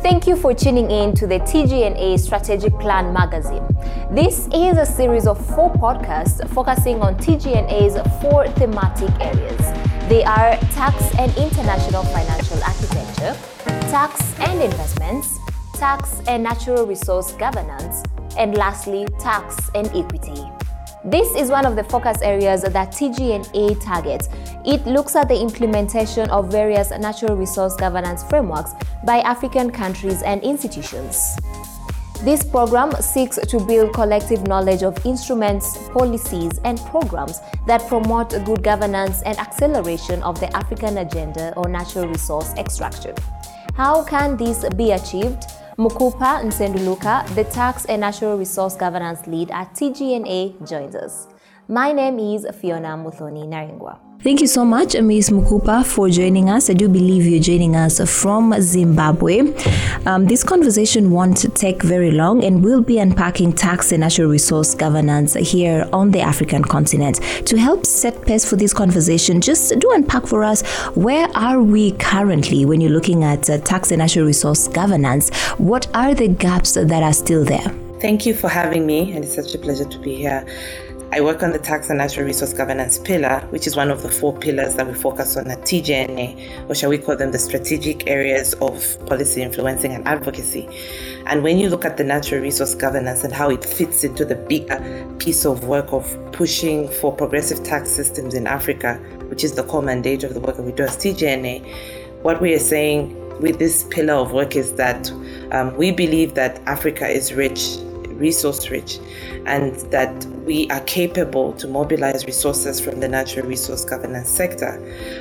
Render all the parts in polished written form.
Thank you for tuning in to the TGNA Strategic Plan magazine. This is a series of 4 podcasts focusing on TGNA's 4 thematic areas. They are tax and international financial architecture, tax and investments, tax and natural resource governance, and lastly, tax and equity. This is one of the focus areas that TGNA targets. It looks at the implementation of various natural resource governance frameworks by African countries and institutions. This program seeks to build collective knowledge of instruments, policies, and programs that promote good governance and acceleration of the African agenda on natural resource extraction. How can this be achieved? Mukupa Nsenduluka, the Tax and Natural Resource Governance Lead at TGNA, joins us. My name is Fiona Muthoni Naringwa. Thank you so much, Ms. Mukupa, for joining us. I do believe you're joining us from Zimbabwe. This conversation won't take very long, and we'll be unpacking tax and natural resource governance here on the African continent. To help set pace for this conversation, just do unpack for us, where are we currently when you're looking at tax and natural resource governance? What are the gaps that are still there? Thank you for having me, and it's such a pleasure to be here. I work on the Tax and Natural Resource Governance pillar, which is one of the 4 pillars that we focus on at TGNA, or shall we call them the strategic areas of policy influencing and advocacy. And when you look at the natural resource governance and how it fits into the bigger piece of work of pushing for progressive tax systems in Africa, which is the core mandate of the work that we do as TGNA, what we are saying with this pillar of work is that we believe that Africa is rich, resource rich, and that we are capable to mobilize resources from the natural resource governance sector.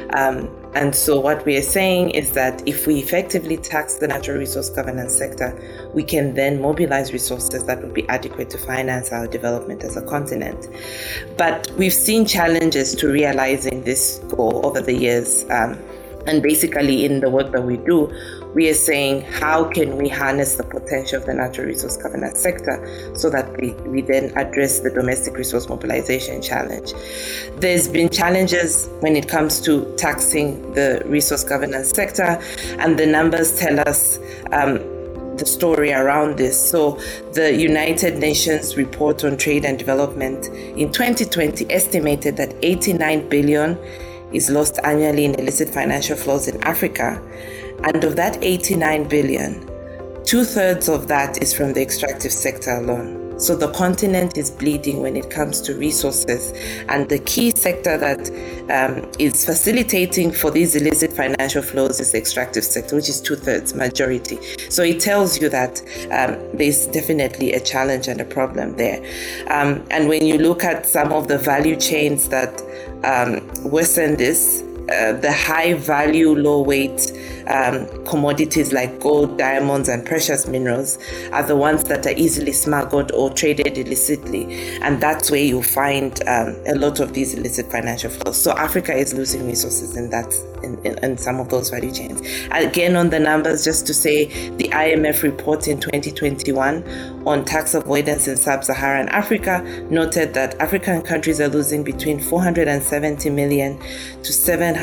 And so what we are saying is that if we effectively tax the natural resource governance sector, we can then mobilize resources that would be adequate to finance our development as a continent. But we've seen challenges to realizing this goal over the years. And basically in the work that we do, we are saying, how can we harness the potential of the natural resource governance sector so that we then address the domestic resource mobilization challenge? There's been challenges when it comes to taxing the resource governance sector, and the numbers tell us the story around this. So the United Nations report on trade and development in 2020 estimated that 89 billion is lost annually in illicit financial flows in Africa. And of that 89 billion, 2/3 of that is from the extractive sector alone. So the continent is bleeding when it comes to resources. And the key sector that is facilitating for these illicit financial flows is the extractive sector, which is 2/3, majority. So it tells you that there's definitely a challenge and a problem there. And when you look at some of the value chains that worsen this, the high value, low weight commodities like gold, diamonds, and precious minerals are the ones that are easily smuggled or traded illicitly. And that's where you find a lot of these illicit financial flows. So Africa is losing resources in some of those value chains. Again, on the numbers, just to say, the IMF report in 2021 on tax avoidance in sub-Saharan Africa noted that African countries are losing between 470 million to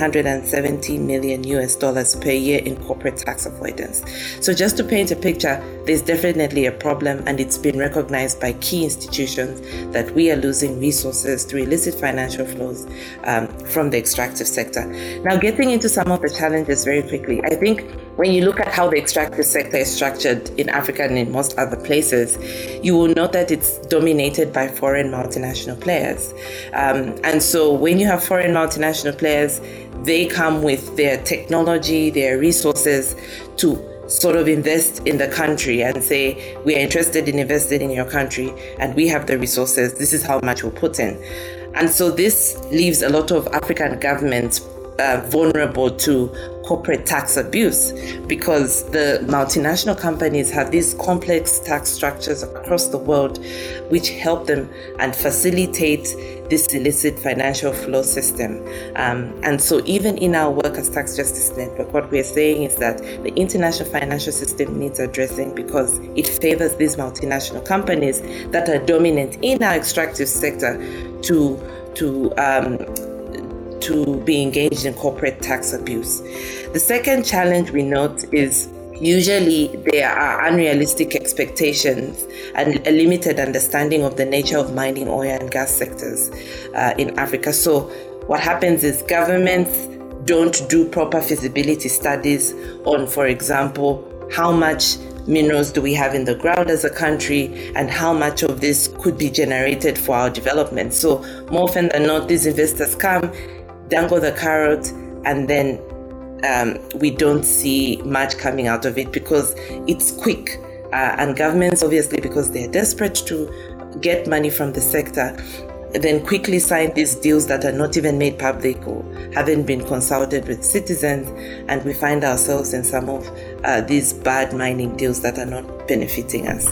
770 million US dollars per year in corporate tax avoidance. So just to paint a picture, there's definitely a problem, and it's been recognized by key institutions that we are losing resources through illicit financial flows from the extractive sector. Now, getting into some of the challenges very quickly, I think when you look at how the extractive sector is structured in Africa and in most other places, you will note that it's dominated by foreign multinational players. And so when you have foreign multinational players, they come with their technology, their resources to sort of invest in the country and say, we are interested in investing in your country and we have the resources, this is how much we'll put in. And so this leaves a lot of African governments vulnerable to corporate tax abuse, because the multinational companies have these complex tax structures across the world which help them and facilitate this illicit financial flow system. And so even in our work as Tax Justice Network, what we're saying is that the international financial system needs addressing, because it favors these multinational companies that are dominant in our extractive sector to be engaged in corporate tax abuse. The second challenge we note is usually there are unrealistic expectations and a limited understanding of the nature of mining, oil and gas sectors in Africa. So what happens is governments don't do proper feasibility studies on, for example, how much minerals do we have in the ground as a country and how much of this could be generated for our development. So more often than not, these investors come, dangle the carrot, and then we don't see much coming out of it because it's quick. And governments, obviously, because they're desperate to get money from the sector, then quickly sign these deals that are not even made public or haven't been consulted with citizens, and we find ourselves in some of these bad mining deals that are not benefiting us.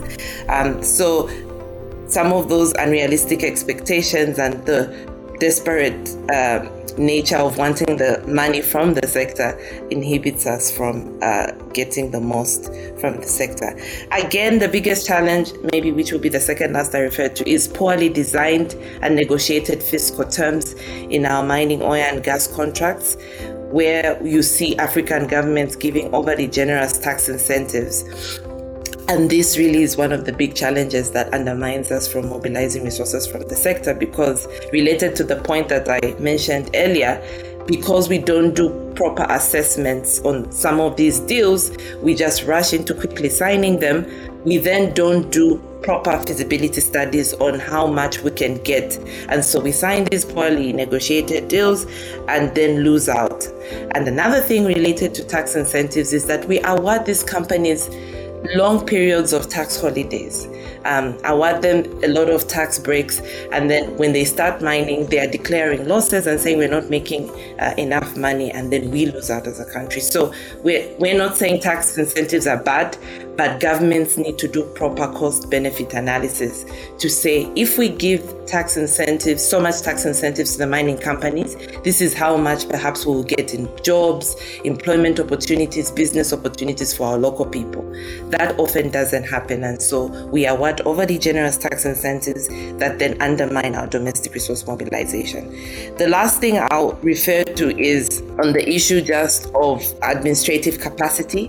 So some of those unrealistic expectations and the desperate nature of wanting the money from the sector inhibits us from getting the most from the sector. Again, the biggest challenge, maybe which will be the second last I referred to, is poorly designed and negotiated fiscal terms in our mining, oil and gas contracts, where you see African governments giving overly generous tax incentives. And this really is one of the big challenges that undermines us from mobilizing resources from the sector, because related to the point that I mentioned earlier, because we don't do proper assessments on some of these deals, we just rush into quickly signing them. We then don't do proper feasibility studies on how much we can get. And so we sign these poorly negotiated deals and then lose out. And another thing related to tax incentives is that we award these companies long periods of tax holidays, award them a lot of tax breaks, and then when they start mining, they are declaring losses and saying we're not making enough money, and then we lose out as a country. So we're not saying tax incentives are bad, but governments need to do proper cost-benefit analysis to say, if we give tax incentives, so much tax incentives to the mining companies, this is how much perhaps we'll get in jobs, employment opportunities, business opportunities for our local people. That often doesn't happen, and so we award overly generous tax incentives that then undermine our domestic resource mobilization. The last thing I'll refer to is on the issue just of administrative capacity.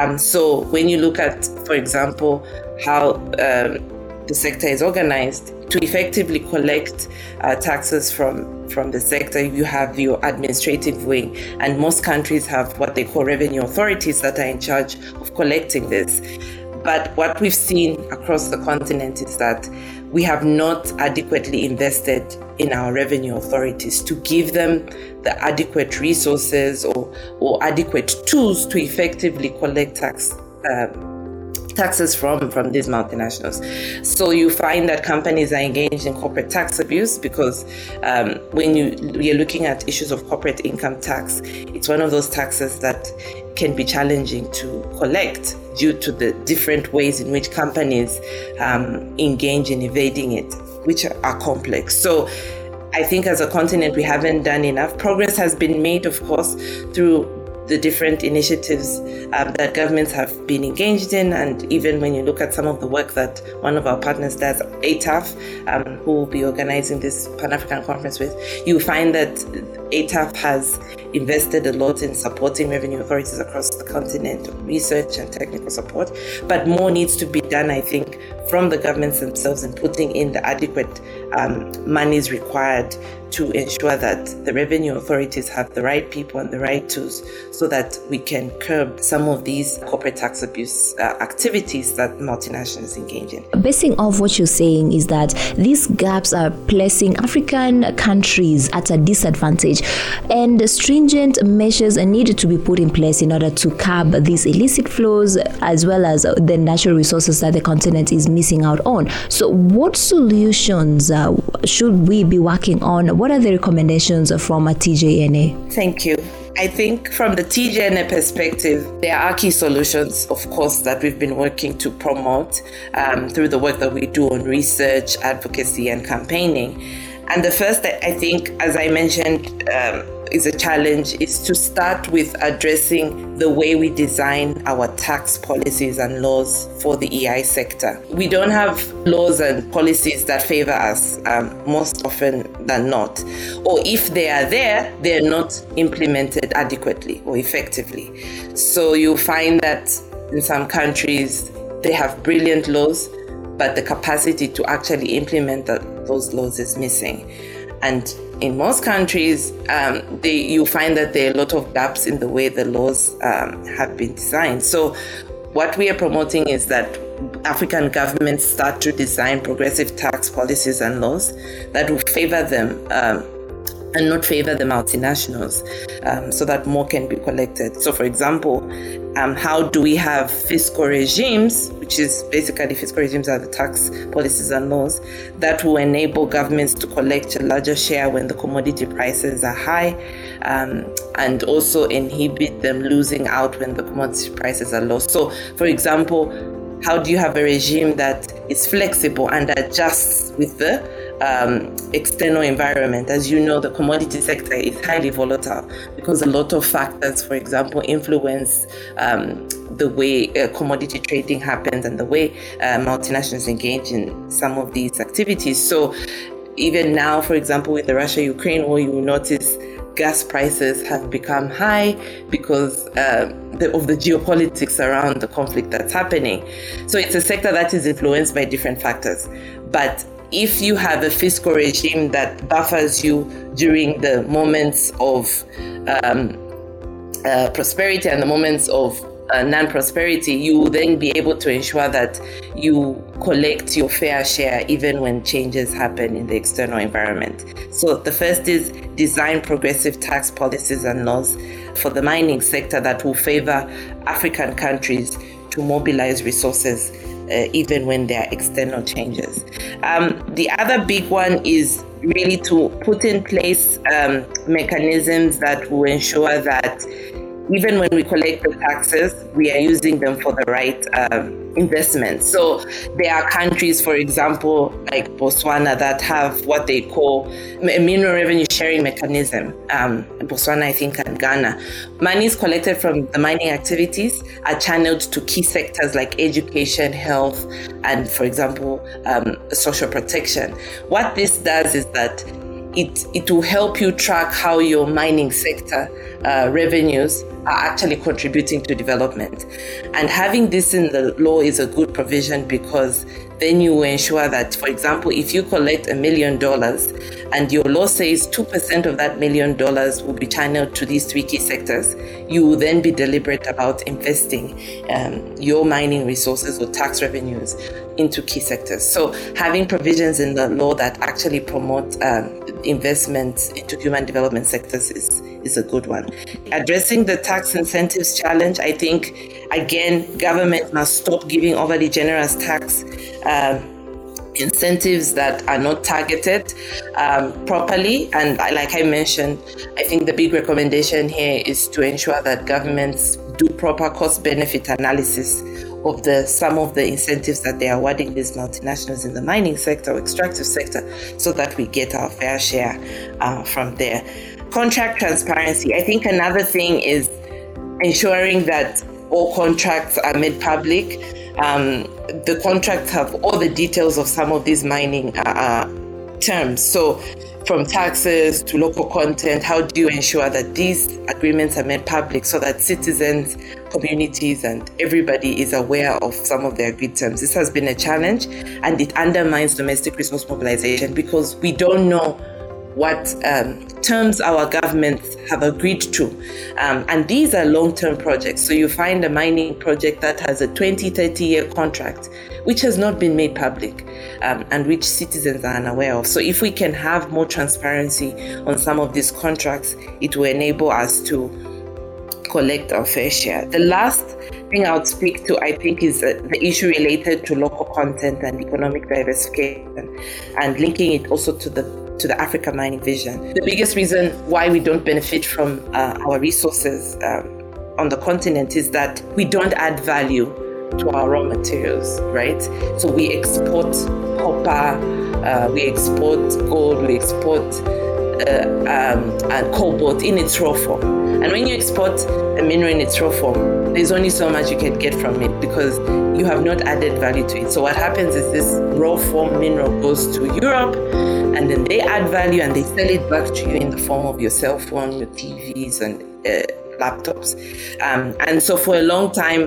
So when you look at, for example, how the sector is organized, to effectively collect taxes from the sector, you have your administrative wing, and most countries have what they call revenue authorities that are in charge of collecting this. But what we've seen across the continent is that we have not adequately invested in our revenue authorities to give them the adequate resources or adequate tools to effectively collect taxes from these multinationals. So you find that companies are engaged in corporate tax abuse because when you're looking at issues of corporate income tax, it's one of those taxes that can be challenging to collect due to the different ways in which companies engage in evading it, which are complex. So I think as a continent, we haven't done enough. Progress has been made, of course, through the different initiatives that governments have been engaged in. And even when you look at some of the work that one of our partners does, ATAF, who will be organizing this Pan-African conference with, you find that ATAF has invested a lot in supporting revenue authorities across the continent, research and technical support. But more needs to be done, I think, from the governments themselves in putting in the adequate monies required to ensure that the revenue authorities have the right people and the right tools so that we can curb some of these corporate tax abuse activities that multinationals engage in. Basing off what you're saying is that these gaps are placing African countries at a disadvantage, and stringent measures are needed to be put in place in order to curb these illicit flows as well as the natural resources that the continent is missing out on. So what solutions should we be working on? What are the recommendations from a TJNA? Thank you. I think from the TJNA perspective, there are key solutions, of course, that we've been working to promote through the work that we do on research, advocacy, and campaigning. And the first, I think, as I mentioned, is a challenge, is to start with addressing the way we design our tax policies and laws for the EI sector. We don't have laws and policies that favor us most often than not. Or if they are there, they're not implemented adequately or effectively. So you'll find that in some countries, they have brilliant laws, but the capacity to actually implement those laws is missing. And in most countries, you find that there are a lot of gaps in the way the laws have been designed. So what we are promoting is that African governments start to design progressive tax policies and laws that will favor them and not favor the multinationals, so that more can be collected. So for example, how do we have fiscal regimes, which is basically fiscal regimes are the tax policies and laws that will enable governments to collect a larger share when the commodity prices are high, and also inhibit them losing out when the commodity prices are low. So for example, how do you have a regime that is flexible and adjusts with the external environment? As you know, the commodity sector is highly volatile because a lot of factors, for example, influence the way commodity trading happens and the way multinationals engage in some of these activities. So even now, for example, with the Russia-Ukraine war, you will notice gas prices have become high because of the geopolitics around the conflict that's happening. So it's a sector that is influenced by different factors. But if you have a fiscal regime that buffers you during the moments of prosperity and the moments of non-prosperity, you will then be able to ensure that you collect your fair share even when changes happen in the external environment. So the first is design progressive tax policies and laws for the mining sector that will favor African countries to mobilize resources even when there are external changes. The other big one is really to put in place mechanisms that will ensure that even when we collect the taxes, we are using them for the right investments. So there are countries, for example, like Botswana, that have what they call a mineral revenue sharing mechanism. Botswana, I think, and Ghana. Monies collected from the mining activities are channeled to key sectors like education, health, and, for example, social protection. What this does is that it will help you track how your mining sector revenues are actually contributing to development. And having this in the law is a good provision because then you will ensure that, for example, if you collect $1 million and your law says 2% of that $1 million will be channeled to these three key sectors, you will then be deliberate about investing your mining resources or tax revenues into key sectors. So having provisions in the law that actually promote investments into human development sectors is a good one. Addressing the tax incentives challenge, I think, again, government must stop giving overly generous tax incentives that are not targeted properly. And like I mentioned, I think the big recommendation here is to ensure that governments do proper cost-benefit analysis of some of the incentives that they are awarding these multinationals in the mining sector or extractive sector, so that we get our fair share from there. Contract transparency. I think another thing is ensuring that all contracts are made public. The contracts have all the details of some of these mining terms. So from taxes to local content, how do you ensure that these agreements are made public so that citizens, communities, and everybody is aware of some of the agreed terms? This has been a challenge, and it undermines domestic resource mobilization because we don't know what terms our governments have agreed to. And these are long-term projects. So you find a mining project that has a 20, 30-year contract, which has not been made public and which citizens are unaware of. So if we can have more transparency on some of these contracts, it will enable us to collect our fair share. The last thing I would speak to, I think, is the issue related to local content and economic diversification, and linking it also to the Africa Mining Vision. The biggest reason why we don't benefit from our resources on the continent is that we don't add value to our raw materials, right? So we export copper, we export gold, we export and cobalt in its raw form. And when you export a mineral in its raw form, there's only so much you can get from it because you have not added value to it. So what happens is this raw form mineral goes to Europe, and then they add value and they sell it back to you in the form of your cell phone, your TVs, and laptops. And so for a long time,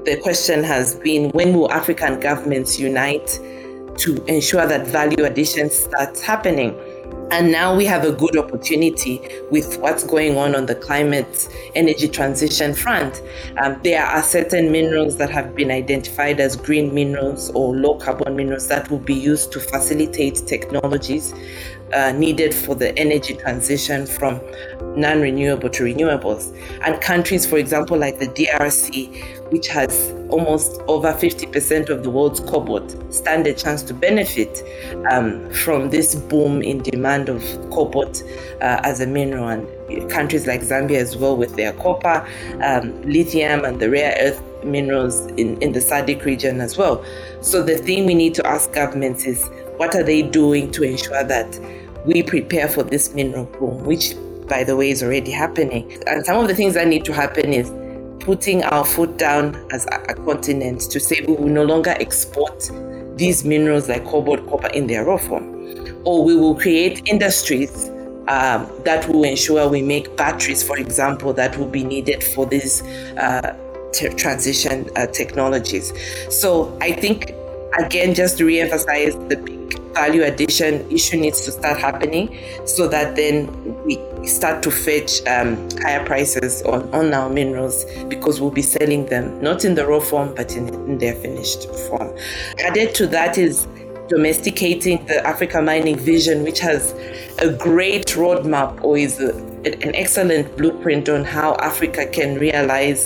the question has been, when will African governments unite to ensure that value addition starts happening? And now we have a good opportunity with what's going on the climate energy transition front. There are certain minerals that have been identified as green minerals or low carbon minerals that will be used to facilitate technologies needed for the energy transition from non-renewable to renewables. And countries, for example, like the DRC, which has almost over 50% of the world's cobalt, stand a chance to benefit from this boom in demand of cobalt as a mineral. And countries like Zambia as well, with their copper, lithium, and the rare earth minerals in the SADC region as well. So the thing we need to ask governments is, what are they doing to ensure that we prepare for this mineral boom, which, by the way, is already happening? And some of the things that need to happen is putting our foot down as a continent to say we will no longer export these minerals like cobalt, copper in their raw form, or we will create industries that will ensure we make batteries, for example, that will be needed for these transition technologies. So I think, again, just to re-emphasize, the big value addition issue needs to start happening so that then we start to fetch higher prices on our minerals, because we'll be selling them not in the raw form but in their finished form. Added to that is domesticating the Africa Mining Vision, which has a great roadmap, or is an excellent blueprint on how Africa can realize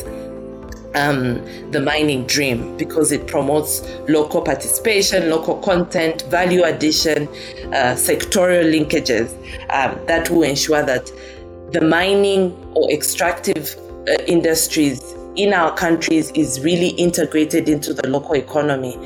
the mining dream, because it promotes local participation, local content, value addition, sectorial linkages that will ensure that the mining or extractive industries in our countries is really integrated into the local economy.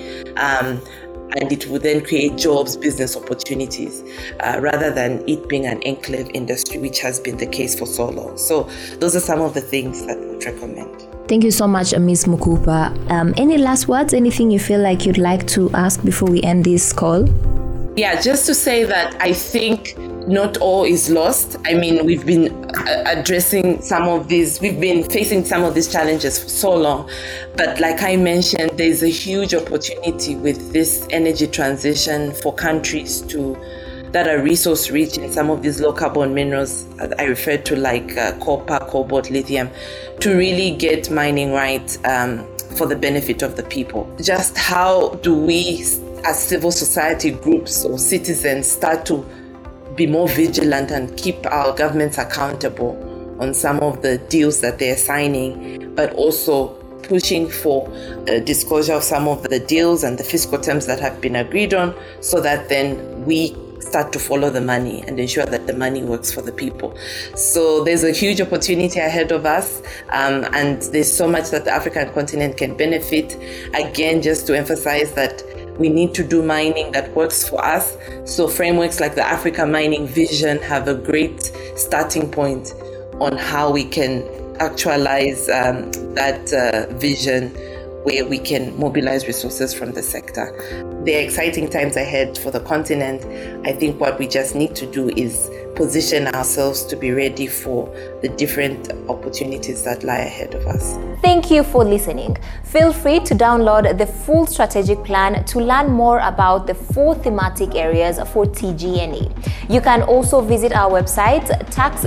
And it will then create jobs, business opportunities, rather than it being an enclave industry, which has been the case for so long. So those are some of the things that we would recommend. Thank you so much, Ms. Mukupa. Any last words? Anything you feel like you'd like to ask before we end this call? Yeah, just to say that I think not all is lost. I mean, we've been addressing some of these, we've been facing some of these challenges for so long. But like I mentioned, there's a huge opportunity with this energy transition for countries that are resource rich in some of these low carbon minerals I referred to, like copper, cobalt, lithium, to really get mining right for the benefit of the people. Just how do we, as civil society groups or citizens, start to be more vigilant and keep our governments accountable on some of the deals that they're signing, but also pushing for disclosure of some of the deals and the fiscal terms that have been agreed on, so that then we start to follow the money and ensure that the money works for the people. So there's a huge opportunity ahead of us, and there's so much that the African continent can benefit. Again, just to emphasize that we need to do mining that works for us. So frameworks like the Africa Mining Vision have a great starting point on how we can actualize that vision, where we can mobilize resources from the sector. There are exciting times ahead for the continent. I think what we just need to do is position ourselves to be ready for the different opportunities that lie ahead of us. Thank you for listening. Feel free to download the full strategic plan to learn more about the 4 thematic areas for TGNA. You can also visit our website,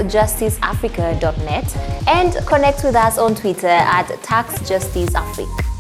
taxjusticeafrica.net, and connect with us on Twitter at taxjusticeafrica.